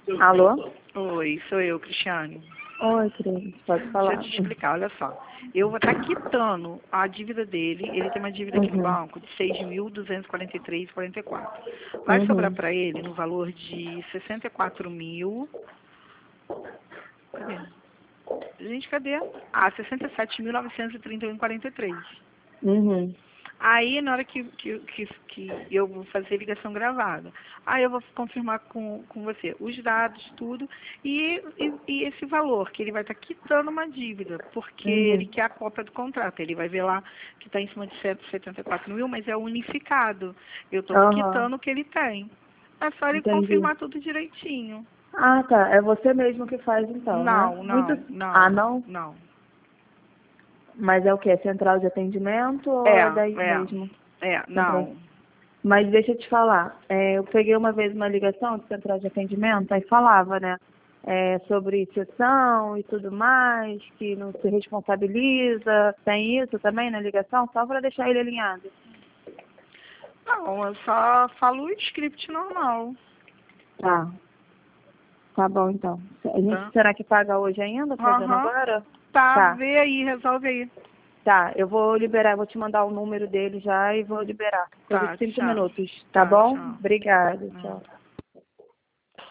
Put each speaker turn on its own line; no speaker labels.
Alô?
Oi, sou eu, Cristiane.
Oi, Cris, pode falar.
Deixa eu te explicar, olha só. Eu vou estar quitando a dívida dele. Ele tem uma dívida aqui no banco de 6.243,44. Vai sobrar para ele no valor de 64.000. Cadê? Gente, cadê? Ah, 67.931,43. Aí, na hora que eu vou fazer ligação gravada, aí eu vou confirmar com você os dados, tudo, e esse valor, que ele vai estar quitando uma dívida, porque ele quer a cópia do contrato. Ele vai ver lá que está em cima de 174 mil, mas é unificado. Eu estou quitando o que ele tem. É só ele confirmar tudo direitinho.
Ah, tá. É você mesmo que faz, então,
Não,
né?
não.
Ah, não?
Não.
Mas é o quê? Central de atendimento ou é daí mesmo?
Não.
Mas deixa eu te falar. Eu peguei uma vez uma ligação de central de atendimento, aí falava, né? Sobre sessão e tudo mais, que não se responsabiliza. Tem isso também na ligação? Só para deixar ele alinhado.
Não, eu só falo o script normal.
Tá. Tá bom, então. A gente, será que paga hoje ainda, fazendo agora?
Tá, vê aí, resolve aí.
Tá, eu vou liberar, vou te mandar o número dele já e vou liberar. Coisa de 5 minutos, tá bom?
Tchau.
Obrigada, tchau.